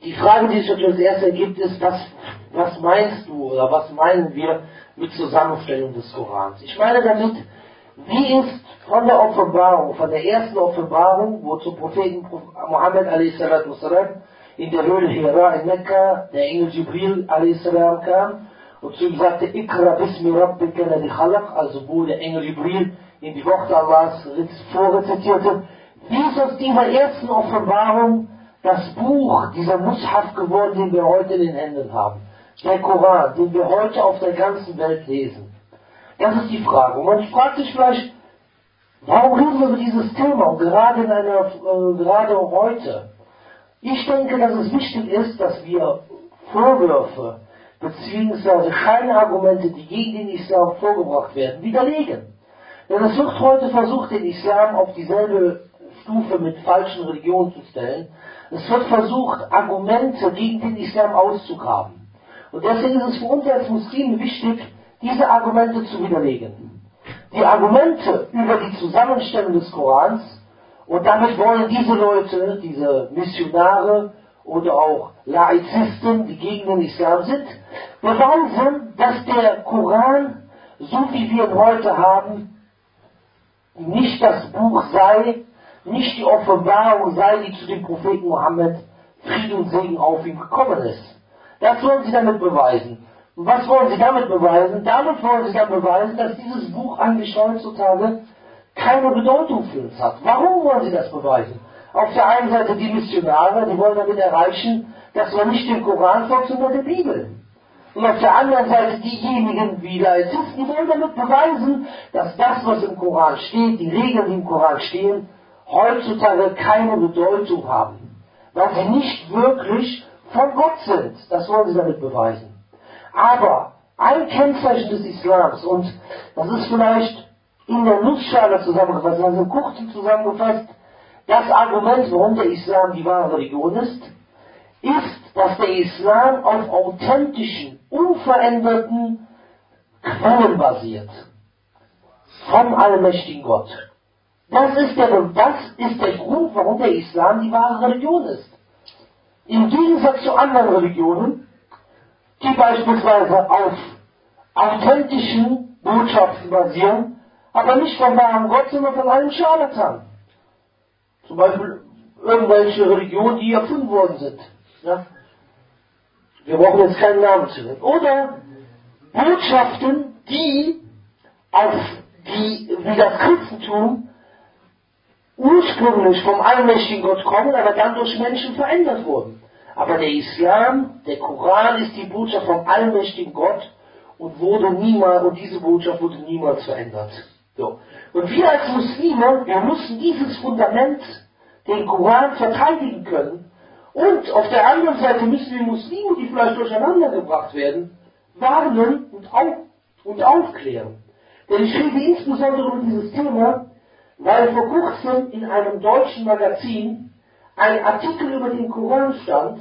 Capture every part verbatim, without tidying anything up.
Die Frage, die sich natürlich als erstes ergibt, ist, was, was meinst du oder was meinen wir mit Zusammenstellung des Korans? Ich meine damit, wie ist von der Offenbarung, von der ersten Offenbarung, wo zum Propheten Muhammad a s. in der Höhle Hira in Mekka der Engel Jibril a s. kam und zu ihm sagte, Ikra bismi rabbika ladhi khalaq, also wo der Engel Jibril in die Worte Allahs vorrezitierte, wie ist aus dieser ersten Offenbarung das Buch, dieser Mushaf geworden, den wir heute in den Händen haben. Der Koran, den wir heute auf der ganzen Welt lesen. Das ist die Frage. Und man fragt sich vielleicht, warum reden wir über dieses Thema, und gerade in einer, äh, gerade heute? Ich denke, dass es wichtig ist, dass wir Vorwürfe beziehungsweise Scheinargumente, die gegen den Islam vorgebracht werden, widerlegen. Denn es wird heute versucht, den Islam auf dieselbe Stufe mit falschen Religionen zu stellen. Es wird versucht, Argumente gegen den Islam auszugraben. Und deswegen ist es für uns als Muslime wichtig, diese Argumente zu widerlegen. Die Argumente über die Zusammenstellung des Korans, und damit wollen diese Leute, diese Missionare oder auch Laizisten, die gegen den Islam sind, beweisen, dass der Koran, so wie wir ihn heute haben, nicht das Buch sei, nicht die Offenbarung sei, die zu dem Propheten Mohammed, Friede und Segen auf ihn gekommen ist. Das wollen sie damit beweisen. Und was wollen sie damit beweisen? Damit wollen sie dann beweisen, dass dieses Buch eigentlich heutzutage keine Bedeutung für uns hat. Warum wollen sie das beweisen? Auf der einen Seite die Missionare, die wollen damit erreichen, dass man nicht dem Koran folgt, sondern der Bibel. Und auf der anderen Seite diejenigen, wie Laizisten, die wollen damit beweisen, dass das, was im Koran steht, die Regeln, die im Koran stehen, heutzutage keine Bedeutung haben. Weil sie nicht wirklich von Gott sind. Das wollen sie damit beweisen. Aber ein Kennzeichen des Islams, und das ist vielleicht in der Nussschale zusammengefasst, also in kurzem zusammengefasst, das Argument, warum der Islam die wahre Religion ist, ist, dass der Islam auf authentischen, unveränderten Quellen basiert. Vom allmächtigen Gott. Das ist, der, das ist der Grund, warum der Islam die wahre Religion ist. Im Gegensatz zu anderen Religionen, die beispielsweise auf authentischen Botschaften basieren, aber nicht vom wahren Gott, sondern von einem Scharlatan. Zum Beispiel irgendwelche Religionen, die erfunden worden sind. Ja? Wir brauchen jetzt keinen Namen zu nennen. Oder Botschaften, die auf die, wie das Christentum, ursprünglich vom allmächtigen Gott kommen, aber dann durch Menschen verändert wurden. Aber der Islam, der Koran ist die Botschaft vom allmächtigen Gott und wurde niemals, und diese Botschaft wurde niemals verändert. So. Und wir als Muslime, wir müssen dieses Fundament, den Koran, verteidigen können. Und auf der anderen Seite müssen wir Muslime, die vielleicht durcheinander gebracht werden, warnen und, auf, und aufklären. Denn ich rede insbesondere über dieses Thema, weil vor kurzem in einem deutschen Magazin ein Artikel über den Koran stand,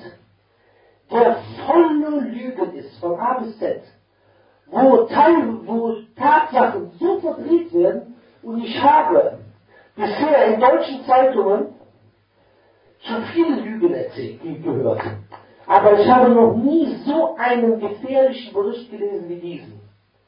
der voller Lügen ist, von A bis Z, wo, Teil, wo Tatsachen so verdreht werden, und ich habe bisher in deutschen Zeitungen schon viele Lügen erzählt, gehört. Aber ich habe noch nie so einen gefährlichen Bericht gelesen wie diesen.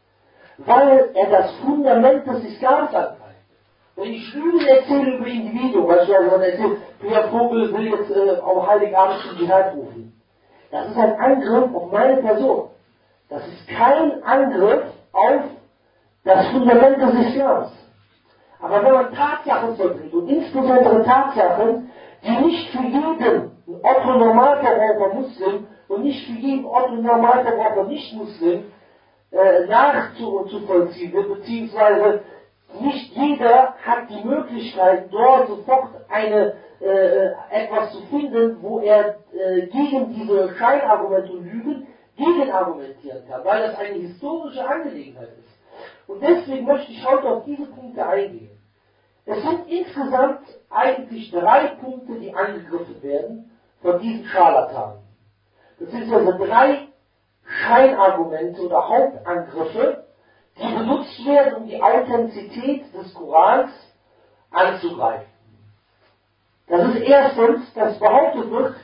Weil er das Fundament des Islams angreift. Wenn ich Lügen erzähle über Individuen, beispielsweise wenn erzählt, Pierre Vogel will jetzt äh, auf Heiligabend zum Dschihad rufen. Das ist ein Angriff auf meine Person. Das ist kein Angriff auf das Fundament des Islams. Aber wenn man Tatsachen vertritt, und insbesondere Tatsachen, die nicht für jeden Otto Normalverbraucher Muslim und nicht für jeden Otto Normalverbraucher Nicht-Muslim äh, nachzuvollziehen wird, beziehungsweise nicht jeder hat die Möglichkeit, dort sofort eine, äh, etwas zu finden, wo er äh, gegen diese Scheinargumente und Lügen gegenargumentieren kann, weil das eine historische Angelegenheit ist. Und deswegen möchte ich heute auf diese Punkte eingehen. Es sind insgesamt eigentlich drei Punkte, die angegriffen werden von diesen Scharlatanen. Beziehungsweise drei Scheinargumente oder Hauptangriffe, die benutzt werden, um die Authentizität des Korans anzugreifen. Das ist erstens, dass behauptet wird,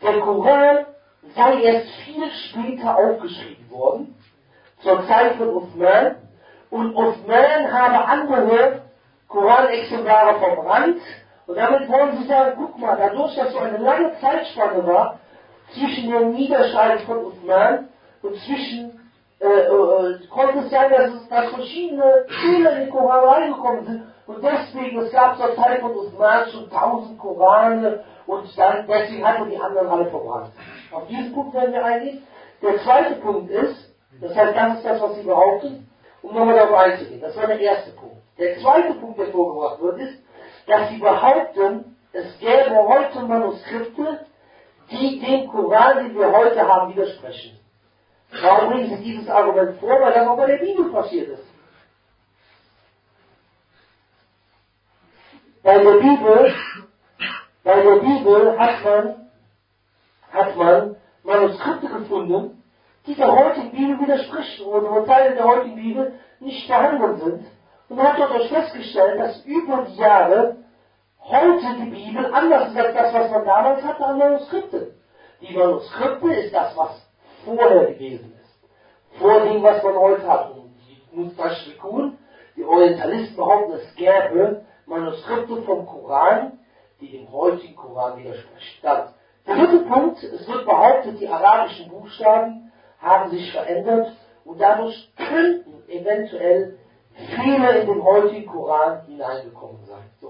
der Koran sei erst viel später aufgeschrieben worden, zur Zeit von Uthman, und Uthman habe andere Koranexemplare verbrannt, und damit wollen sie sagen, guck mal, dadurch, dass so eine lange Zeitspanne war, zwischen dem Niederschreiben von Uthman und zwischen, äh, äh, konnte es sein, dass, es, dass verschiedene Fehler in den Koran reingekommen sind, und deswegen, es gab zur Zeit von Uthman schon tausend Korane, und dann, deswegen hat er die anderen alle verbrannt. Auf diesen Punkt werden wir eingehen. Der zweite Punkt ist, das heißt, das ist das, was sie behaupten, um nochmal darauf einzugehen. Das war der erste Punkt. Der zweite Punkt, der vorgebracht wird, ist, dass sie behaupten, es gäbe heute Manuskripte, die dem Koran, den wir heute haben, widersprechen. Warum bringen sie dieses Argument vor? Weil das auch bei der Bibel passiert ist. Bei der Bibel, bei der Bibel hat man, hat man Manuskripte gefunden, die der heutigen Bibel widersprechen oder wo Teile der heutigen Bibel nicht vorhanden sind. Und man hat dort festgestellt, dass über die Jahre heute die Bibel anders ist als das, was man damals hatte an Manuskripte. Die Manuskripte ist das, was vorher gewesen ist. Vor dem, was man heute hat. Und die Mustashrikun, die Orientalisten behaupten, es gäbe Manuskripte vom Koran, die dem heutigen Koran widersprechen. Dann, der dritte Punkt, es wird behauptet, die arabischen Buchstaben haben sich verändert und dadurch könnten eventuell Fehler in den heutigen Koran hineingekommen sein. So.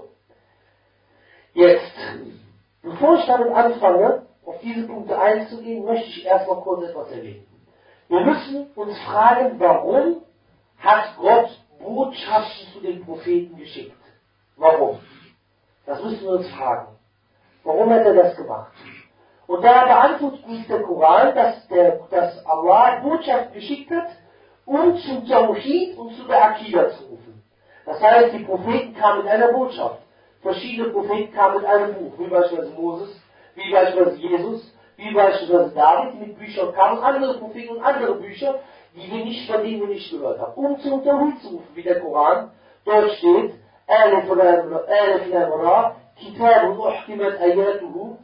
Jetzt, bevor ich damit anfange, auf diese Punkte einzugehen, möchte ich erstmal kurz etwas erwähnen. Wir müssen uns fragen, warum hat Gott Botschaften zu den Propheten geschickt? Warum? Das müssen wir uns fragen. Warum hat er das gemacht? Und da beantwortet uns der Koran, dass, der, dass Allah Botschaften geschickt hat, um zum Tawhid und zu der Akida zu rufen. Das heißt, die Propheten kamen mit einer Botschaft. Verschiedene Propheten kamen mit einem Buch, wie beispielsweise Moses, wie beispielsweise Jesus, wie beispielsweise David, die mit Büchern kamen, andere Propheten und andere Bücher, die wir nicht, von denen wir nicht gehört haben, um zum Tawhid zu rufen, wie der Koran. Dort steht, Alif Lam Ra, Kitabun uhkimat ayatuhu,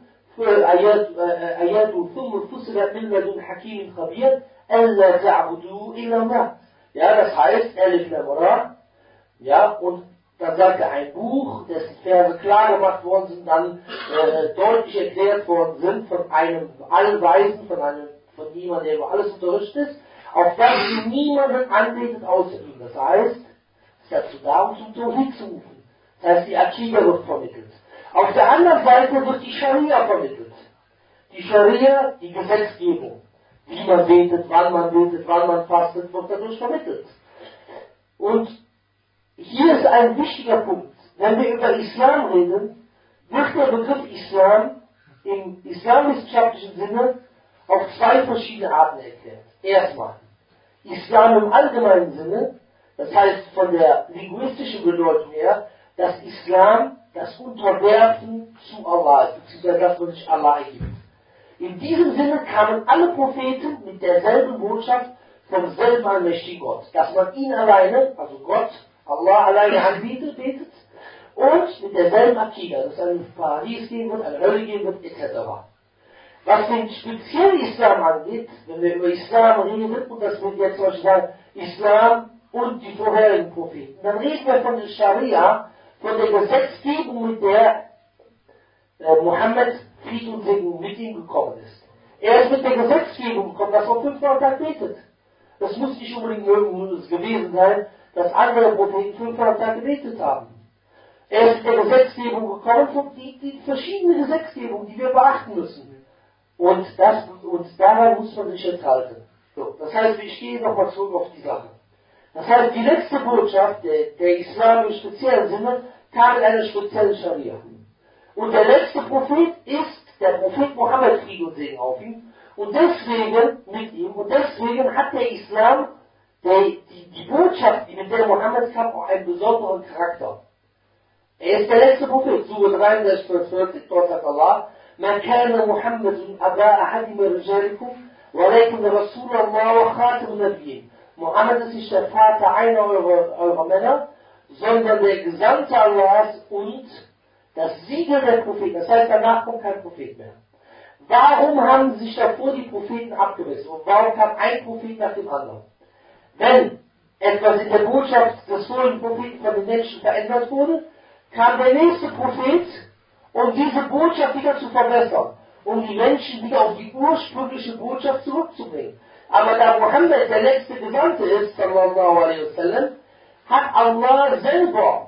ayatuhu thumma fussilat min ladun hakimin khabir, alla ta'budu illa Allah. Ja, das heißt, Alif Lam Ra, ja, und dann sagt er ein Buch, dessen Verse klar gemacht worden sind, dann äh, deutlich erklärt worden sind von einem Allweisen, von einem, von jemandem, der über alles unterrichtet ist, auf das sie niemanden anbetet außer ihm. Das heißt, es ist dazu da, um zum Tawhid zu rufen. Das heißt, die Akida wird vermittelt. Auf der anderen Seite wird die Scharia vermittelt. Die Scharia, die Gesetzgebung. Wie man betet, wann man betet, wann man fastet, wird dadurch vermittelt. Und hier ist ein wichtiger Punkt. Wenn wir über Islam reden, wird der Begriff Islam im islamwissenschaftlichen Sinne auf zwei verschiedene Arten erklärt. Erstmal, Islam im allgemeinen Sinne, das heißt von der linguistischen Bedeutung her, dass Islam das Unterwerfen zu Allah ist, beziehungsweise dass man sich Allah ergibt. In diesem Sinne kamen alle Propheten mit derselben Botschaft vom selben allmächtigen Gott, dass man ihn alleine, also Gott, Allah alleine anbietet, betet, und mit derselben Akida, dass es ein Paradies geben wird, eine Hölle geben wird, et cetera. Was den speziellen Islam angeht, wenn wir über Islam reden, und das wird jetzt zum Beispiel sagen, Islam und die vorherigen Propheten, dann reden wir von der Scharia, von der Gesetzgebung, mit der äh, Mohammed, Frieden und Segen, mit ihm gekommen ist. Er ist mit der Gesetzgebung gekommen, dass man fünfmal am Tag betet. Das muss nicht unbedingt irgendwo gewesen sein, dass andere Propheten fünfmal am Tag gebetet haben. Er ist mit der Gesetzgebung gekommen, von die, die verschiedene Gesetzgebung, die wir beachten müssen. Und, das, und daran muss man sich jetzt halten. So, das heißt, ich gehe nochmal zurück auf die Sache. Das heißt, die letzte Botschaft, der, der Islam im speziellen Sinne, kam in einer speziellen Scharia. Und der letzte Prophet ist der Prophet Mohammed, Frieden und Segen auf ihm. Und deswegen, mit ihm, und deswegen hat der Islam, der, die, die Botschaft, die mit der Mohammed kam, auch einen besonderen Charakter. Er ist der letzte Prophet. Surah dreiunddreißig, Vers vierzig, dort sagt Allah, ما كان محمد أبا أحد من رجالكم ولكن رسول الله وخاتم النبيين. Mohammed ist nicht der Vater einer eurer, eurer Männer, sondern der Gesandte Allahs und das Siegel der Propheten. Das heißt, danach kommt kein Prophet mehr. Warum haben sich davor die Propheten abgewechselt? Und warum kam ein Prophet nach dem anderen? Wenn etwas in der Botschaft des vorigen Propheten von den Menschen verändert wurde, kam der nächste Prophet, um diese Botschaft wieder zu verbessern, um die Menschen wieder auf die ursprüngliche Botschaft zurückzubringen. Aber da Mohammed der letzte Gesandte ist, sallallahu alaihi wasallam, hat Allah selber,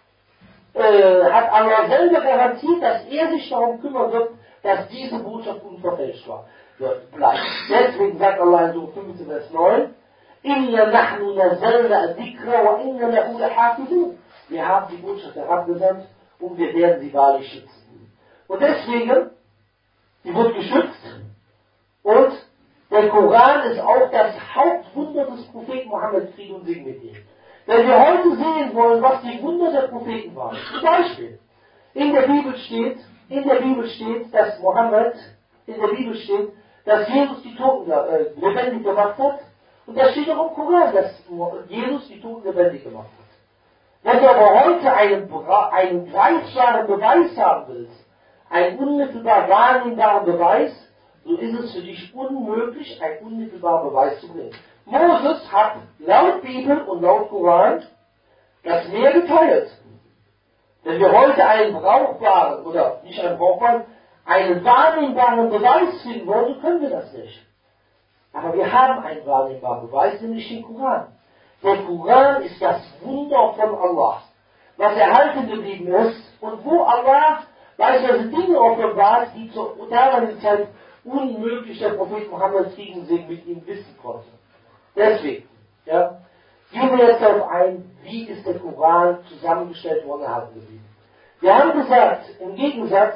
äh, hat Allah selber garantiert, dass er sich darum kümmern wird, dass diese Botschaft unverfälscht war, bleibt. Deswegen sagt Allah in Surah fünfzehn, Vers neun, Inna nahnu nazalna dhikra wa inna lahu lahafizun. Wir haben die Botschaft herabgesandt und wir werden sie wahrlich schützen. Und deswegen, sie wird geschützt und der Koran ist auch das Hauptwunder des Propheten Mohammed, Friede und Segen mit ihm. Wenn wir heute sehen wollen, was die Wunder der Propheten waren, zum Beispiel, in der Bibel steht, in der Bibel steht, dass Mohammed, in der Bibel steht, dass Jesus die Toten äh, lebendig gemacht hat, und da steht auch im Koran, dass Jesus die Toten lebendig gemacht hat. Wenn du aber heute einen, einen greifbaren Beweis haben willst, einen unmittelbar wahrnehmbaren Beweis, so ist es für dich unmöglich, einen unmittelbaren Beweis zu bringen. Moses hat laut Bibel und laut Koran das Meer geteilt. Wenn wir heute einen brauchbaren, oder nicht einen brauchbaren, einen wahrnehmbaren Beweis finden wollen, so können wir das nicht. Aber wir haben einen wahrnehmbaren Beweis, nämlich den Koran. Der Koran ist das Wunder von Allah, was erhalten geblieben ist und wo Allah beispielsweise Dinge offenbart, die zur damaligen Zeit unmöglich der Prophet Mohammed Frieden mit ihm wissen konnte. Deswegen, ja, gehen wir jetzt darauf ein, wie ist der Koran zusammengestellt worden erhalten geblieben. Wir haben gesagt, im Gegensatz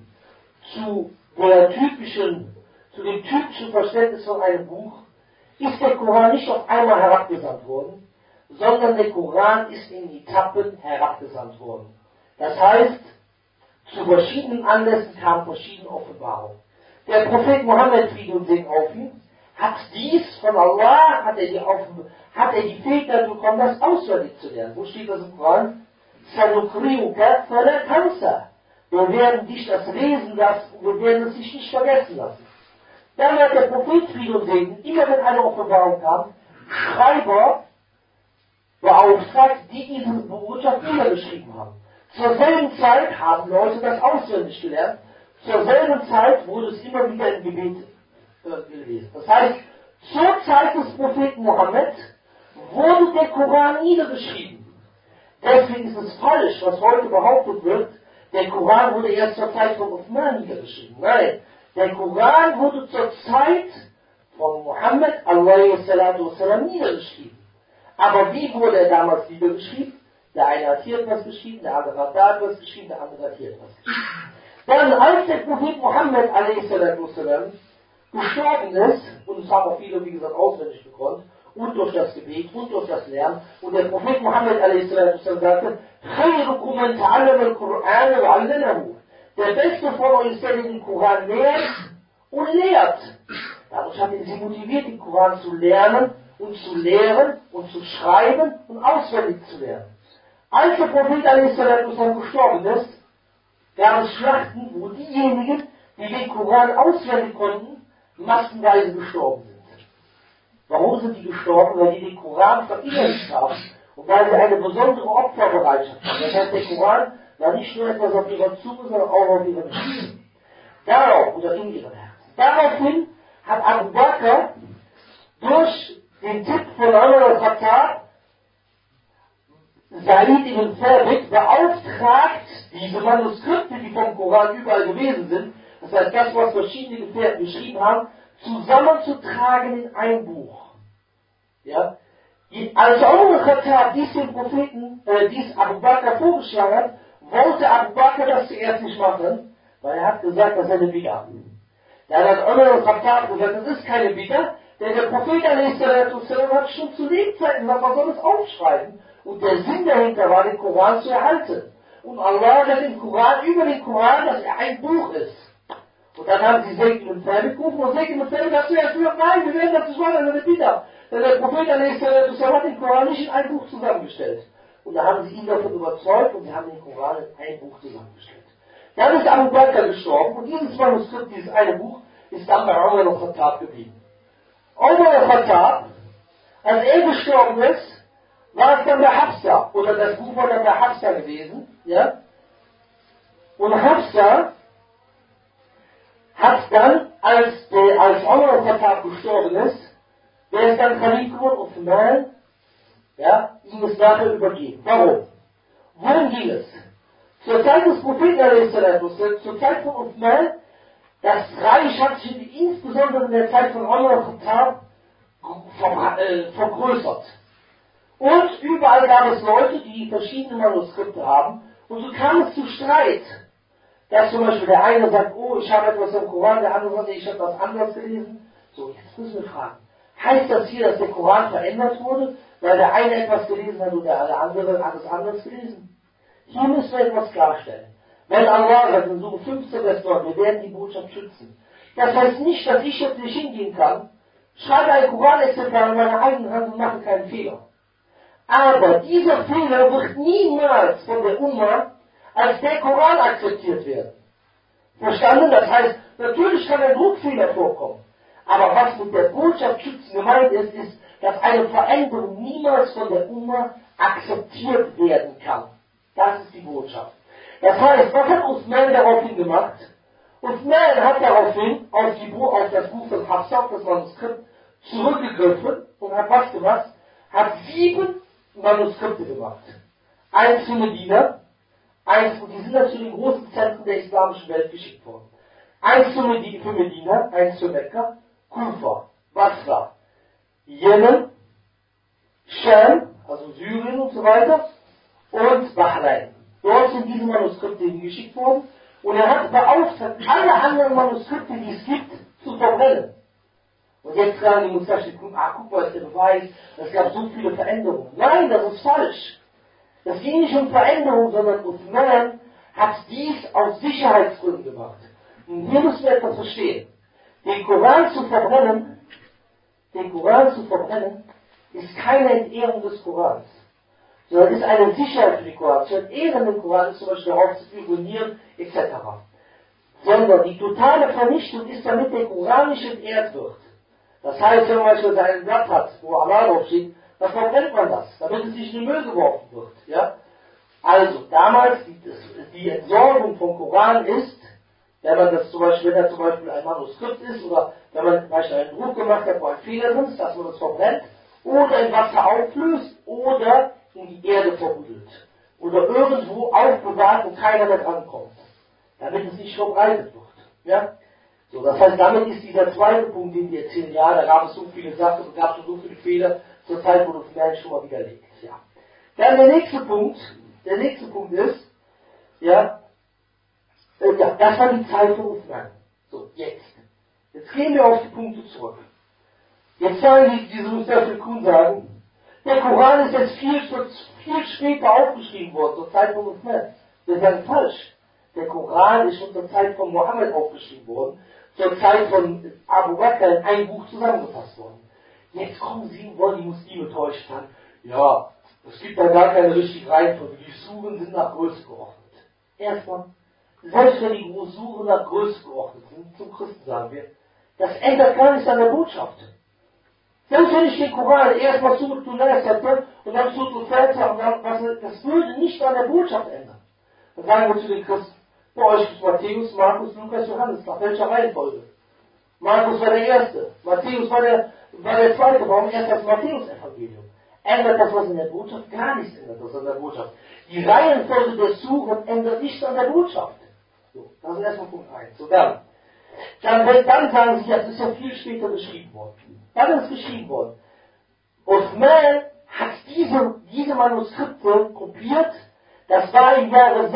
zu der typischen, zu dem typischen Verständnis von einem Buch, ist der Koran nicht auf einmal herabgesandt worden, sondern der Koran ist in Etappen herabgesandt worden. Das heißt, zu verschiedenen Anlässen kamen verschiedene Offenbarungen. Der Prophet Mohammed, Friede und Segen auf ihn, hat dies von Allah, hat er die, Offen, hat er die Fähigkeit bekommen, das auswendig zu lernen. Wo steht das im Koran? Sanukriuka fala tansa. Wir werden dich das lesen lassen und wir werden es dich nicht vergessen lassen. Dann hat der Prophet, Friede und Segen, immer wenn eine Offenbarung kam, Schreiber beauftragt, die diese Botschaft niedergeschrieben haben. Zur selben Zeit haben Leute das auswendig gelernt. Zur selben Zeit wurde es immer wieder im Gebet äh, gelesen. Das heißt, zur Zeit des Propheten Mohammed wurde der Koran niedergeschrieben. Deswegen ist es falsch, was heute behauptet wird, der Koran wurde erst zur Zeit von Uthman niedergeschrieben. Nein, der Koran wurde zur Zeit von Mohammed wassalam, niedergeschrieben. Aber wie wurde er damals niedergeschrieben? Der eine hat hier etwas geschrieben, der andere hat da etwas geschrieben, der andere hat hier etwas geschrieben. Dann, als der Prophet Mohammed wassalam, gestorben ist, und es haben auch viele, wie gesagt, auswendig gekonnt, und durch das Gebet und durch das Lernen, und der Prophet Mohammed wassalam, sagte, خَيْرُكُمْ مَنْ تَعَلَّمَ الْقُرْآنَ وَعَلَّمَهُ. Der Beste von euch ist der, der den Koran lehrt und lehrt. Dadurch hat er sie motiviert, den Koran zu lernen und zu lehren und zu schreiben und auswendig zu lernen. Als der Prophet wassalam, gestorben ist, gab es Schlachten, wo diejenigen, die den Koran auswendig konnten, massenweise gestorben sind. Warum sind die gestorben? Weil die den Koran verinnerlicht haben und weil sie eine besondere Opferbereitschaft haben. Das heißt, der Koran war nicht nur etwas auf ihrer Zunge, sondern auch auf ihrem Herzen. Darauf, oder in ihrem Herzen. Daraufhin hat Abu Bakr durch den Tipp von Umar al-Khattab Said ibn Thabit beauftragt, diese Manuskripte, die vom Koran überall gewesen sind, das heißt das, was verschiedene Gefährten geschrieben haben, zusammenzutragen in ein Buch. Ja? Als Umar al-Khattab dies dem Propheten, äh, dies Abu Bakr vorgeschlagen hat, wollte Abu Bakr das zuerst nicht machen, weil er hat gesagt, das ist eine Bid'ah. Dann hat Umar al-Khattab gesagt, das ist keine Bid'ah, denn der Prophet wassalam, hat schon zu Lebzeiten gesagt, man soll es aufschreiben. Und der Sinn dahinter war, den Koran zu erhalten. Und Allah sagt im Koran, über den Koran, dass er ein Buch ist. Und dann haben sie Zayd ibn Thabit gerufen, und Zayd ibn Thabit hat zuerst gesagt, nein, wir werden das nicht machen, das ist eine Bid'ah. Denn der Prophet wassalam, hat den Koran nicht in ein Buch zusammengestellt. Und da haben sie ihn davon überzeugt und sie haben den Koran in ein Buch zusammengestellt. Dann ist Abu Bakr gestorben und dieses Manuskript, dieses eine Buch, ist dann bei Umar al-Khattab geblieben. Umar al-Khattab, als er gestorben ist, war es dann bei Hafsa, oder das Buch war dann bei Hafsa gewesen, ja? Und Hafsa hat dann, als, der, als Umar al-Khattab gestorben ist, wer ist dann Khalif geworden? Uthman, ja, ihm es nachher übergeben. Warum? Worum ging es? Zur Zeit des Propheten, zur Zeit von Uthman, das Reich hat sich insbesondere in der Zeit von Umar al-Khattab vergrößert. Und überall gab es Leute, die verschiedene Manuskripte haben. Und so kam es zu Streit. Dass zum Beispiel der eine sagt, oh, ich habe etwas im Koran, der andere sagt, ich habe was anderes gelesen. So, jetzt müssen wir fragen. Heißt das hier, dass der Koran verändert wurde, weil der eine etwas gelesen hat und der andere etwas anderes gelesen? Hier müssen wir etwas klarstellen. Wenn Allah sagt in Sure fünfzehn, Vers neun, wir werden die Botschaft schützen. Das heißt nicht, dass ich jetzt nicht hingehen kann, schreibe ein Koranexemplar in meiner eigenen Hand und mache keinen Fehler. Aber dieser Fehler wird niemals von der Umma als der Koran akzeptiert werden. Verstanden? Das heißt, natürlich kann ein Druckfehler vorkommen. Aber was mit der Botschaft schützen gemeint ist, ist, dass eine Veränderung niemals von der Umma akzeptiert werden kann. Das ist die Botschaft. Das heißt, was hat Uthman daraufhin gemacht? Uthman hat daraufhin auf, die, auf das Buch von Hafsa, auf das Manuskript, zurückgegriffen und hat was gemacht? Hat sieben Manuskripte gemacht. Eins für Medina, eins, und die sind dann zu den großen Zentren der islamischen Welt geschickt worden. Eins für Medina, eins für Mekka, Kufa, Basra, Jemen, Scham, also Syrien und so weiter, und Bahrain. Dort sind diese Manuskripte hingeschickt worden und er hat beauftragt, alle anderen Manuskripte, die es gibt, zu verbrennen. Und jetzt sagen die Mustashriqun, ah, guck mal, ist der Beweis, es gab so viele Veränderungen. Nein, das ist falsch. Das ging nicht um Veränderungen, sondern Uthman hat dies aus Sicherheitsgründen gemacht. Und hier müssen wir etwas verstehen. Den Koran zu verbrennen, den Koran zu verbrennen, ist keine Entehrung des Korans, sondern ist eine Sicherheit für den Koran. Zu entehren den Koran ist zum Beispiel darauf zu figurieren, et cetera. Sondern die totale Vernichtung ist, damit der Koran nicht entehrt wird. Das heißt, wenn man zum Beispiel ein Blatt hat, wo Allah drauf steht, dann verbrennt man das, damit es nicht in den Müll geworfen wird. Ja? Also, damals, die, die Entsorgung vom Koran ist, wenn man das zum Beispiel, wenn da zum Beispiel ein Manuskript ist, oder wenn man zum Beispiel einen Druck gemacht hat, wo ein Fehler drin ist, dass man das verbrennt, oder in Wasser auflöst, oder in die Erde verbuddelt. Oder irgendwo aufbewahrt, wo keiner mehr drankommt. Damit es nicht verbreitet wird. Ja? So, das heißt, damit ist dieser zweite Punkt, den wir erzählen, ja, da gab es so viele Sachen und gab es so viele Fehler, zur Zeit, wo das Mensch schon mal widerlegt. Ja. Dann der nächste Punkt, der nächste Punkt ist, ja, äh, ja, das war die Zeit von Uthman. So, jetzt. Jetzt gehen wir auf die Punkte zurück. Jetzt sagen die, diese Mustashriqun sagen, der Koran ist jetzt viel, viel später aufgeschrieben worden, zur Zeit von Uthman. Wir sagen falsch. Der Koran ist schon zur Zeit von Mohammed aufgeschrieben worden, zur Zeit von Abu Bakr in ein Buch zusammengefasst worden. Jetzt kommen sie und wollen die Muslime täuschen. Sagen, ja, es gibt da gar keine richtige Reihenfolge. Die Suren sind nach Größe geordnet. Erstmal, selbst wenn die Suren nach Größe geordnet sind, zum Christen sagen wir, das ändert gar nichts an der Botschaft. Selbst wenn ich den Koran erstmal Surat al-Nas hätte und dann Surat al-Fatiha und dann, was, das würde nicht an der Botschaft ändern. Dann sagen wir zu den Christen, bei euch ist Matthäus, Markus, Lukas, Johannes. Nach welcher Reihenfolge? Markus war der Erste. Matthäus war der, war der Zweite. Warum erst das Matthäus-Evangelium? Ändert das was in der Botschaft? Gar nichts ändert das an der Botschaft. Die Reihenfolge der Suren ändert nichts an der Botschaft. So, das ist erstmal Punkt eins. So, dann. Dann, dann sagen sie, das ist ja viel später geschrieben worden. Dann ist geschrieben worden. Uthman hat diese, diese Manuskripte kopiert. Das war im Jahre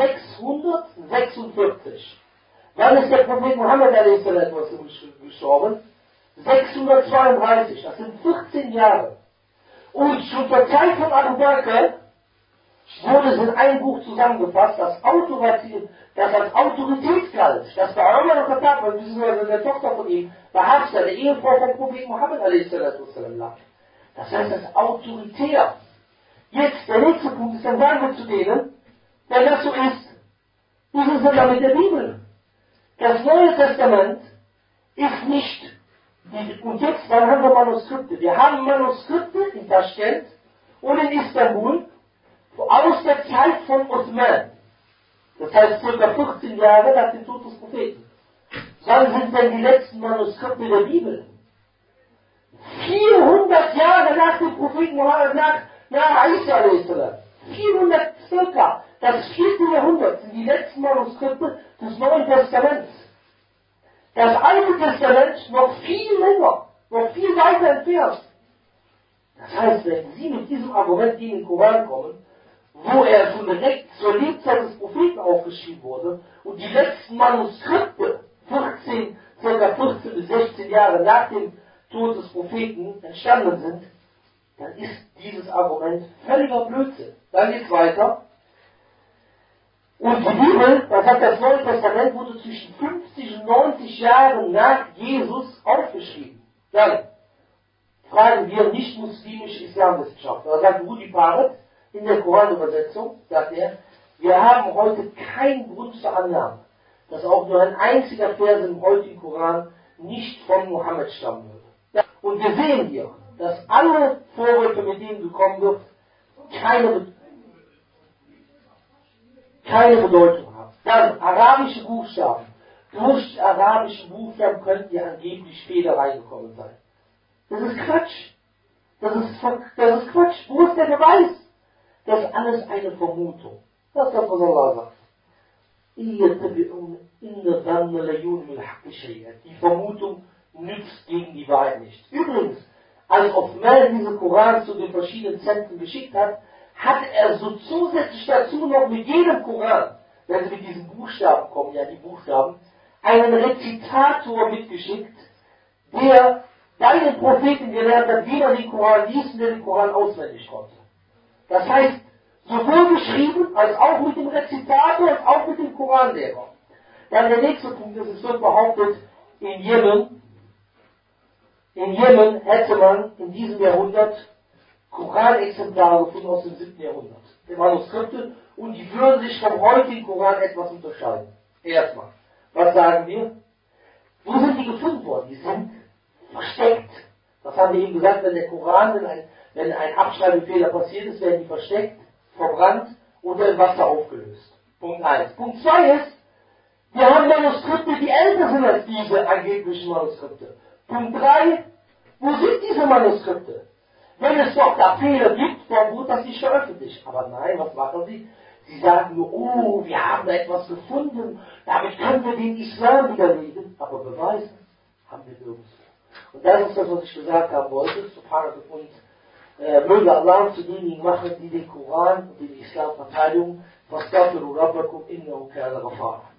sechshundertsechsundvierzig. Wann ist der Prophet Muhammad a s gestorben? sechshundertzweiunddreißig. Das sind vierzehn Jahre. Und schon zur Zeit von Abu Bakr wurde es in ein Buch zusammengefasst, das, Autorität, das als Autorität galt. Das bei Umar al-Khattab, beziehungsweise der Tochter von ihm, bei Hafsa, der Ehefrau vom Prophet Muhammad a s lag. Das heißt, das ist autoritär. Jetzt, der nächste Punkt ist, dann sagen wir zu denen, wenn das so ist, Wie ist es denn da mit der Bibel? Das Neue Testament ist nicht, die, und jetzt, dann haben wir Manuskripte. Wir haben Manuskripte in Taschkent und in Istanbul aus der Zeit von Osman. Das heißt ca. vierzehn Jahre nach dem Tod des Propheten. Wann sind denn die letzten Manuskripte der Bibel? vierhundert Jahre nach dem Propheten Mohammed, nach, nach Isa a s. vierhundert circa, das vierte Jahrhundert sind die letzten Manuskripte des Neuen Testaments. Das Alte Testament noch viel länger, noch viel weiter entfernt. Das heißt, wenn Sie mit diesem Argument gegen den Koran kommen, wo er schon direkt zur Lebzeit des Propheten aufgeschrieben wurde und die letzten Manuskripte vierzehn, ca. vierzehn bis sechzehn Jahre nach dem Tod des Propheten entstanden sind, dann ist dieses Argument völliger Blödsinn. Dann geht es weiter. Und die Bibel, das hat das Neue Testament, wurde zwischen fünfzig und neunzig Jahren nach Jesus aufgeschrieben. Dann fragen wir nicht-muslimische Islamwissenschaftler. Da sagt Rudi Paret in der Koranübersetzung, sagt er, wir haben heute keinen Grund zur Annahme, dass auch nur ein einziger Vers im heutigen Koran nicht von Mohammed stammen würde. Und wir sehen hier, dass alle Vorwürfe, mit denen gekommen wird, keine, keine Bedeutung haben. Dann arabische Buchstaben. Durch arabische Buchstaben könnten ja angeblich Fehler reingekommen sein. Das ist Quatsch. Das ist, das ist Quatsch. Wo ist der Beweis? Das ist alles eine Vermutung. Das ist das, was Allah sagt. Die Vermutung nützt gegen die Wahrheit nichts. Übrigens, als Osman diesen Koran zu den verschiedenen Zentren geschickt hat, hat er so zusätzlich dazu noch mit jedem Koran, wenn sie mit diesen Buchstaben kommen, ja die Buchstaben, einen Rezitator mitgeschickt, der bei den Propheten gelernt hat, wie man den Koran liest und der den Koran auswendig konnte. Das heißt, sowohl geschrieben, als auch mit dem Rezitator, als auch mit dem Koranlehrer. Dann der nächste Punkt ist, es wird behauptet, in Jemen, in Jemen hätte man in diesem Jahrhundert Koranexemplare gefunden aus dem siebten Jahrhundert. Die Manuskripte, und die würden sich vom heutigen Koran etwas unterscheiden. Erstmal. Was sagen wir? Wo sind die gefunden worden? Die sind versteckt. Das haben wir eben gesagt, wenn der Koran, wenn ein, wenn ein Abschreibfehler passiert ist, werden die versteckt, verbrannt oder in Wasser aufgelöst. Punkt eins. Punkt zwei ist, wir haben Manuskripte, die älter sind als diese angeblichen Manuskripte. Punkt drei, wo sind diese Manuskripte? Wenn es doch da Fehler gibt, warum wird das nicht veröffentlicht? Aber nein, was machen sie? Sie sagen nur, oh, wir haben da etwas gefunden, damit können wir den Islam widerlegen, aber beweisen haben wir nirgendwo. Und das ist das, was ich gesagt haben wollte, und äh, möge Allah zu denjenigen machen, die den Koran und den Islam verteidigen, was dafür Rabbakum innahu kana ghafara.